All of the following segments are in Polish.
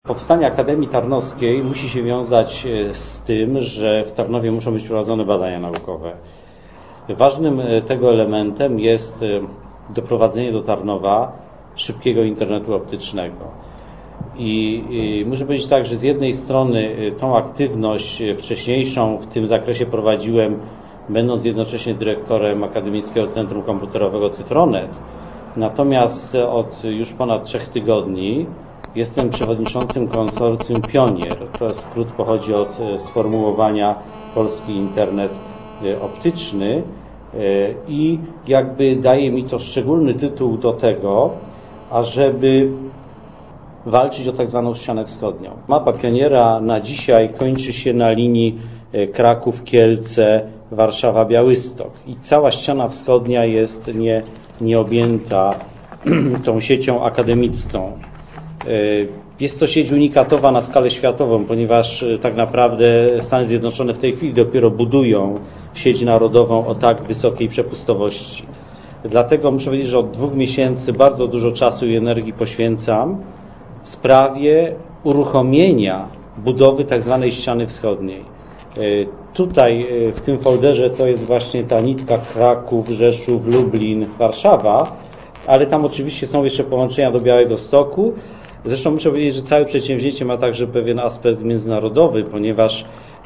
Powstanie Akademii Tarnowskiej musi się wiązać z tym, że w Tarnowie muszą być prowadzone badania naukowe. Ważnym tego elementem jest doprowadzenie do Tarnowa szybkiego internetu optycznego. I muszę powiedzieć tak, że z jednej strony tą aktywność wcześniejszą w tym zakresie prowadziłem, będąc jednocześnie dyrektorem Akademickiego Centrum Komputerowego Cyfronet. Natomiast od już ponad 3 tygodni jestem przewodniczącym konsorcjum Pionier. To skrót pochodzi od sformułowania Polski Internet Optyczny i jakby daje mi to szczególny tytuł do tego, ażeby walczyć o tak zwaną ścianę wschodnią. Mapa Pioniera na dzisiaj kończy się na linii Kraków-Kielce, Warszawa-Białystok i cała ściana wschodnia jest nieobjęta tą siecią akademicką. Jest to sieć unikatowa na skalę światową, ponieważ tak naprawdę Stany Zjednoczone w tej chwili dopiero budują sieć narodową o tak wysokiej przepustowości. Dlatego muszę powiedzieć, że od 2 miesięcy bardzo dużo czasu i energii poświęcam w sprawie uruchomienia budowy tak zwanej ściany wschodniej. Tutaj w tym folderze to jest właśnie ta nitka Kraków, Rzeszów, Lublin, Warszawa, ale tam oczywiście są jeszcze połączenia do Białegostoku. Zresztą muszę powiedzieć, że całe przedsięwzięcie ma także pewien aspekt międzynarodowy, ponieważ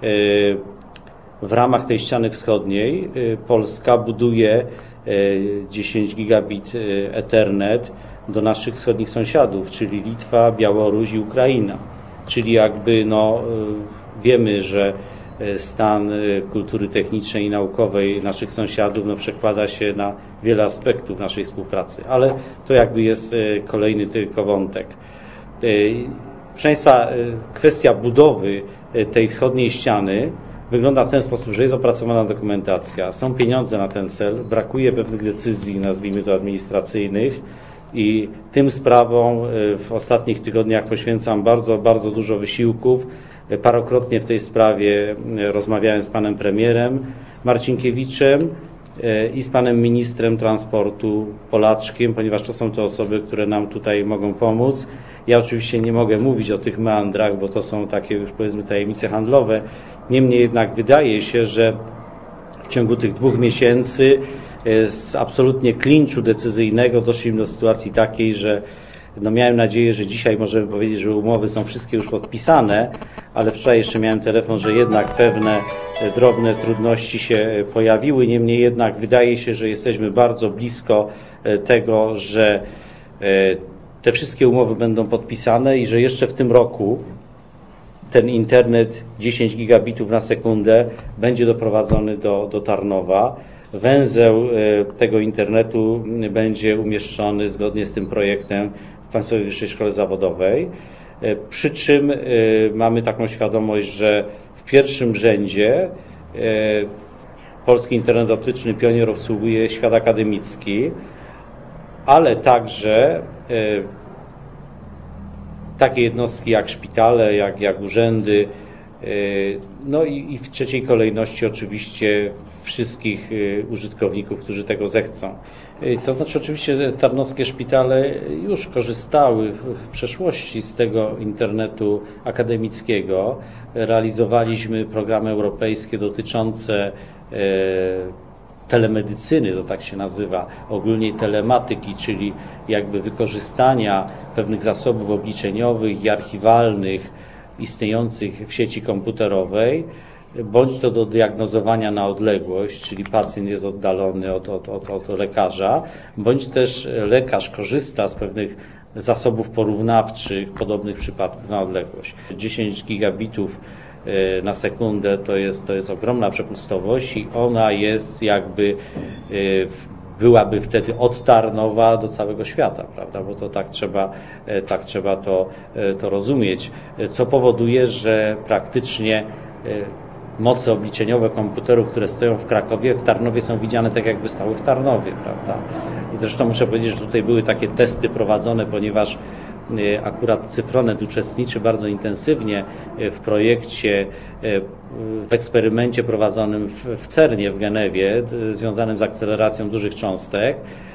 w ramach tej ściany wschodniej Polska buduje 10 gigabit Ethernet do naszych wschodnich sąsiadów, czyli Litwa, Białoruś i Ukraina. Czyli jakby wiemy, że stan kultury technicznej i naukowej naszych sąsiadów przekłada się na wiele aspektów naszej współpracy, ale to jakby jest kolejny tylko wątek. Proszę Państwa, kwestia budowy tej wschodniej ściany wygląda w ten sposób, że jest opracowana dokumentacja, są pieniądze na ten cel, brakuje pewnych decyzji, nazwijmy to administracyjnych i tym sprawom w ostatnich tygodniach poświęcam bardzo, bardzo dużo wysiłków. Parokrotnie w tej sprawie rozmawiałem z panem premierem Marcinkiewiczem i z panem ministrem transportu Polaczkiem, ponieważ to są te osoby, które nam tutaj mogą pomóc. Ja oczywiście nie mogę mówić o tych meandrach, bo to są takie już powiedzmy tajemnice handlowe. Niemniej jednak wydaje się, że w ciągu tych 2 miesięcy z absolutnie klinczu decyzyjnego doszliśmy do sytuacji takiej, że miałem nadzieję, że dzisiaj możemy powiedzieć, że umowy są wszystkie już podpisane, ale wczoraj jeszcze miałem telefon, że jednak pewne drobne trudności się pojawiły. Niemniej jednak wydaje się, że jesteśmy bardzo blisko tego, że te wszystkie umowy będą podpisane i że jeszcze w tym roku ten internet 10 gigabitów na sekundę będzie doprowadzony do Tarnowa. Węzeł tego internetu będzie umieszczony zgodnie z tym projektem w Państwowej Wyższej Szkole Zawodowej. Przy czym mamy taką świadomość, że w pierwszym rzędzie Polski Internet Optyczny Pionier obsługuje świat akademicki, ale także takie jednostki jak szpitale, jak urzędy, i w trzeciej kolejności oczywiście wszystkich użytkowników, którzy tego zechcą. To znaczy oczywiście tarnowskie szpitale już korzystały w przeszłości z tego internetu akademickiego. Realizowaliśmy programy europejskie dotyczące telemedycyny, to tak się nazywa, ogólnie telematyki, czyli jakby wykorzystania pewnych zasobów obliczeniowych i archiwalnych istniejących w sieci komputerowej, bądź to do diagnozowania na odległość, czyli pacjent jest oddalony od lekarza, bądź też lekarz korzysta z pewnych zasobów porównawczych, podobnych przypadków na odległość. 10 gigabitów na sekundę to jest ogromna przepustowość i ona jest byłaby wtedy od Tarnowa do całego świata, prawda? Bo to tak trzeba to rozumieć, co powoduje, że praktycznie moce obliczeniowe komputerów, które stoją w Krakowie, w Tarnowie są widziane tak, jakby stały w Tarnowie, prawda? I zresztą muszę powiedzieć, że tutaj były takie testy prowadzone, ponieważ akurat Cyfronet uczestniczy bardzo intensywnie w projekcie, w eksperymencie prowadzonym w CERN-ie w Genewie, związanym z akceleracją dużych cząstek.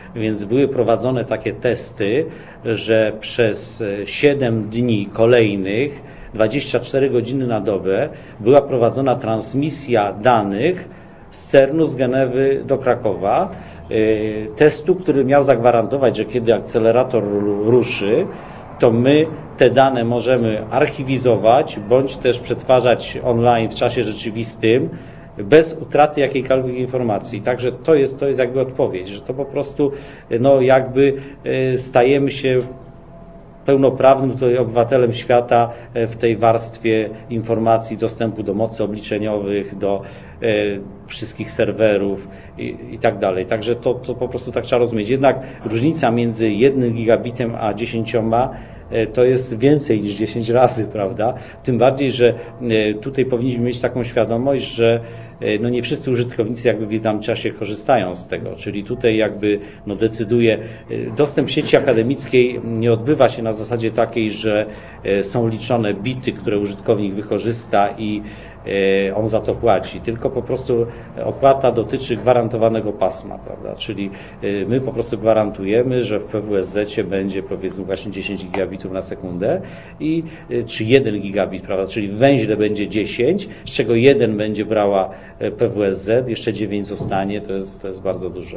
Więc były prowadzone takie testy, że przez 7 dni kolejnych, 24 godziny na dobę, była prowadzona transmisja danych z CERN-u z Genewy do Krakowa, testu, który miał zagwarantować, że kiedy akcelerator ruszy, to my te dane możemy archiwizować, bądź też przetwarzać online w czasie rzeczywistym, bez utraty jakiejkolwiek informacji. Także to jest jakby odpowiedź, że to po prostu jakby stajemy się pełnoprawnym tutaj obywatelem świata w tej warstwie informacji, dostępu do mocy obliczeniowych, do wszystkich serwerów i tak dalej. Także to po prostu tak trzeba rozumieć. Jednak różnica między 1 gigabitem a 10 to jest więcej niż 10 razy, prawda? Tym bardziej, że tutaj powinniśmy mieć taką świadomość, że nie wszyscy użytkownicy jakby w danym czasie korzystają z tego, czyli tutaj jakby decyduje, dostęp sieci akademickiej nie odbywa się na zasadzie takiej, że są liczone bity, które użytkownik wykorzysta i on za to płaci, tylko po prostu opłata dotyczy gwarantowanego pasma, prawda? Czyli my po prostu gwarantujemy, że w PWSZ będzie powiedzmy właśnie 10 gigabitów na sekundę czy 1 gigabit, prawda? Czyli w węźle będzie 10, z czego 1 będzie brała PWSZ, jeszcze 9 zostanie, to jest bardzo dużo.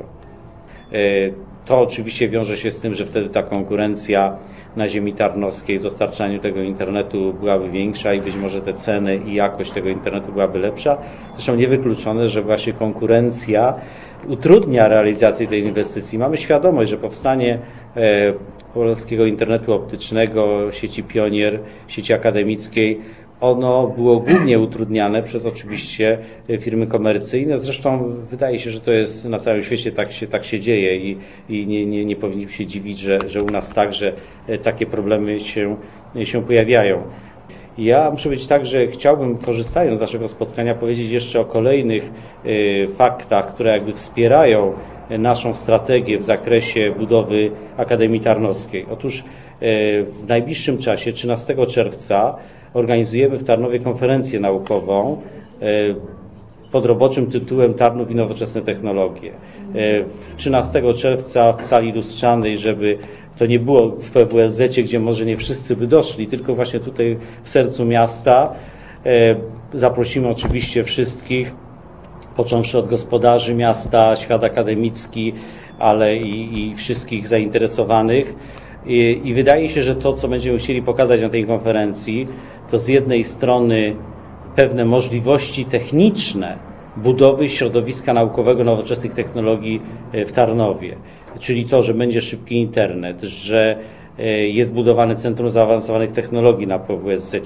To oczywiście wiąże się z tym, że wtedy ta konkurencja na ziemi tarnowskiej w dostarczaniu tego internetu byłaby większa i być może te ceny i jakość tego internetu byłaby lepsza. Zresztą niewykluczone, że właśnie konkurencja utrudnia realizację tej inwestycji. Mamy świadomość, że powstanie polskiego internetu optycznego, sieci Pionier, sieci akademickiej, ono było głównie utrudniane przez oczywiście firmy komercyjne. Zresztą wydaje się, że to jest na całym świecie tak się dzieje i nie powinniśmy się dziwić, że u nas także takie problemy się pojawiają. Ja muszę powiedzieć tak, że chciałbym, korzystając z naszego spotkania, powiedzieć jeszcze o kolejnych faktach, które jakby wspierają naszą strategię w zakresie budowy Akademii Tarnowskiej. Otóż w najbliższym czasie, 13 czerwca, organizujemy w Tarnowie konferencję naukową pod roboczym tytułem Tarnów i nowoczesne technologie. 13 czerwca w sali lustrzanej, żeby to nie było w PWSZ, gdzie może nie wszyscy by doszli, tylko właśnie tutaj w sercu miasta. Zaprosimy oczywiście wszystkich, począwszy od gospodarzy miasta, świat akademicki, ale i wszystkich zainteresowanych. I wydaje się, że to, co będziemy chcieli pokazać na tej konferencji, to z jednej strony pewne możliwości techniczne budowy środowiska naukowego nowoczesnych technologii w Tarnowie. Czyli to, że będzie szybki internet, że jest budowane Centrum Zaawansowanych Technologii na PWSZ,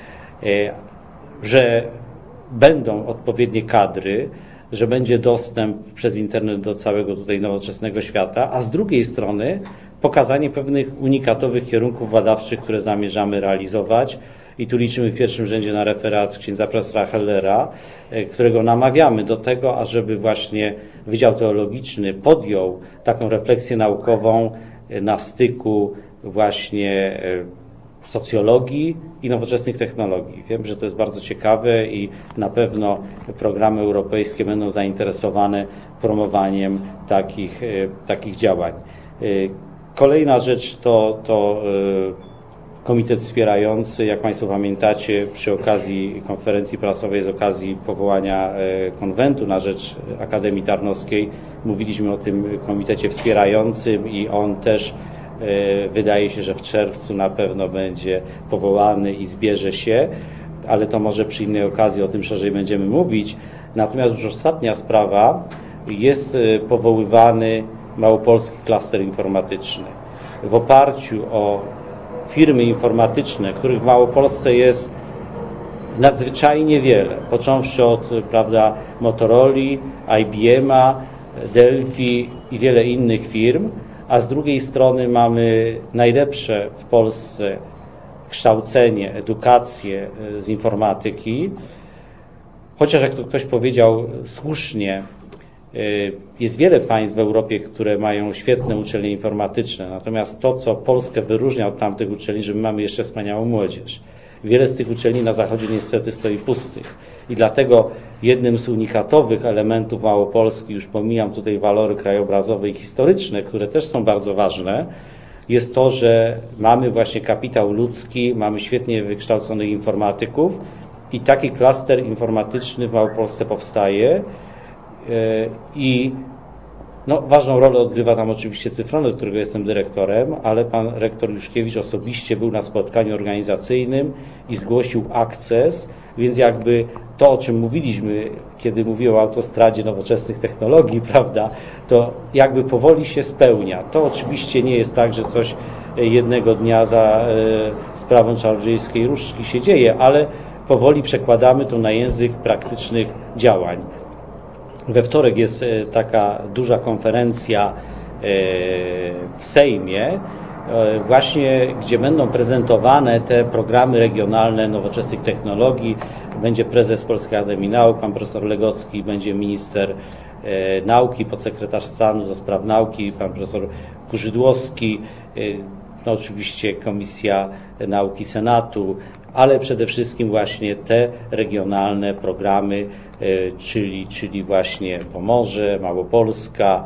że będą odpowiednie kadry, że będzie dostęp przez internet do całego tutaj nowoczesnego świata, a z drugiej strony pokazanie pewnych unikatowych kierunków badawczych, które zamierzamy realizować. I tu liczymy w pierwszym rzędzie na referat księdza profesora Hellera, którego namawiamy do tego, ażeby właśnie Wydział Teologiczny podjął taką refleksję naukową na styku właśnie socjologii i nowoczesnych technologii. Wiem, że to jest bardzo ciekawe i na pewno programy europejskie będą zainteresowane promowaniem takich działań. Kolejna rzecz to Komitet Wspierający. Jak Państwo pamiętacie, przy okazji konferencji prasowej, z okazji powołania konwentu na rzecz Akademii Tarnowskiej, mówiliśmy o tym Komitecie Wspierającym i on też wydaje się, że w czerwcu na pewno będzie powołany i zbierze się, ale to może przy innej okazji o tym szerzej będziemy mówić. Natomiast już ostatnia sprawa, jest powoływany Małopolski Klaster Informatyczny. W oparciu o firmy informatyczne, których w Małopolsce jest nadzwyczajnie wiele, począwszy od Motoroli, IBM-a, Delphi i wiele innych firm, a z drugiej strony mamy najlepsze w Polsce kształcenie, edukację z informatyki, chociaż jak to ktoś powiedział słusznie, jest wiele państw w Europie, które mają świetne uczelnie informatyczne, natomiast to, co Polskę wyróżnia od tamtych uczelni, że my mamy jeszcze wspaniałą młodzież. Wiele z tych uczelni na zachodzie niestety stoi pustych. I dlatego jednym z unikatowych elementów Małopolski, już pomijam tutaj walory krajobrazowe i historyczne, które też są bardzo ważne, jest to, że mamy właśnie kapitał ludzki, mamy świetnie wykształconych informatyków i taki klaster informatyczny w Małopolsce powstaje i ważną rolę odgrywa tam oczywiście Cyfronet, którego jestem dyrektorem, ale pan rektor Juszkiewicz osobiście był na spotkaniu organizacyjnym i zgłosił akces, więc jakby to, o czym mówiliśmy, kiedy mówiłem o autostradzie nowoczesnych technologii, prawda, to jakby powoli się spełnia. To oczywiście nie jest tak, że coś jednego dnia za sprawą czarodziejskiej różdżki się dzieje, ale powoli przekładamy to na język praktycznych działań. We wtorek jest taka duża konferencja w Sejmie, właśnie gdzie będą prezentowane te programy regionalne nowoczesnych technologii. Będzie prezes Polskiej Akademii Nauk, pan profesor Legocki, będzie minister nauki, podsekretarz stanu do spraw nauki, pan profesor Kurzydłowski, oczywiście Komisja Nauki Senatu, ale przede wszystkim właśnie te regionalne programy, czyli właśnie Pomorze, Małopolska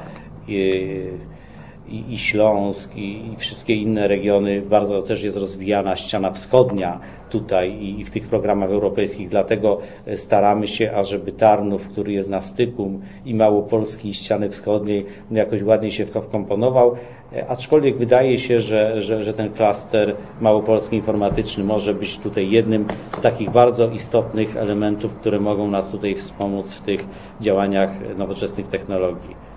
i Śląsk i wszystkie inne regiony. Bardzo też jest rozwijana ściana wschodnia tutaj i w tych programach europejskich, dlatego staramy się, ażeby Tarnów, który jest na styku i Małopolski i ściany wschodniej, jakoś ładniej się w to wkomponował. Aczkolwiek wydaje się, że ten klaster małopolski informatyczny może być tutaj jednym z takich bardzo istotnych elementów, które mogą nas tutaj wspomóc w tych działaniach nowoczesnych technologii.